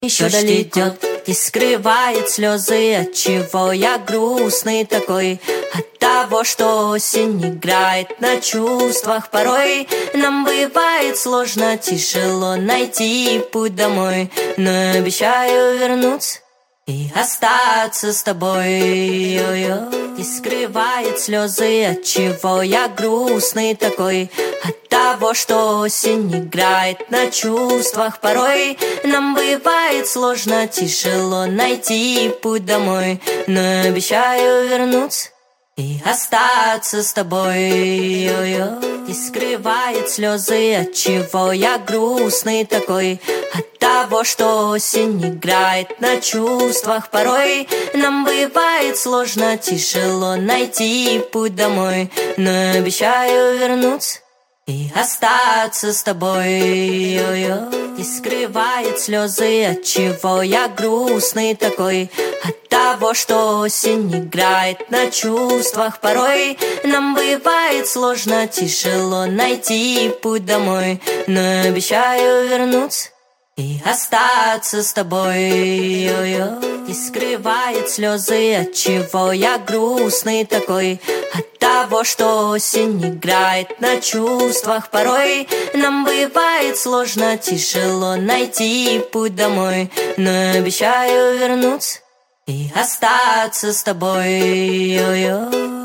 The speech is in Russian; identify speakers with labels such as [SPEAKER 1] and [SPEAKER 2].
[SPEAKER 1] Еще дождь идет и скрывает слезы. Отчего я грустный такой? От того, что осень играет на чувствах. Порой нам бывает сложно, тяжело найти путь домой. Но я обещаю вернуться и остаться с тобой. И скрывает слезы. Отчего я грустный такой? От того, что осень играет на чувствах. Порой нам бывает сложно, тяжело найти путь домой. Но я обещаю вернуться и остаться с тобой. И скрывает слезы. Отчего я грустный такой? От того, что осень играет на чувствах. Порой нам бывает сложно, тяжело найти путь домой. Но я обещаю вернуться и остаться с тобой. И скрывает слезы. Отчего я грустный такой? От того, что осень играет на чувствах. Порой нам бывает сложно, тяжело найти путь домой. Но я обещаю вернуться и остаться с тобой. И скрывает слезы. Отчего я грустный такой? От того, что осень играет на чувствах. Порой нам бывает сложно, тяжело найти путь домой. Но я обещаю вернуться и остаться с тобой.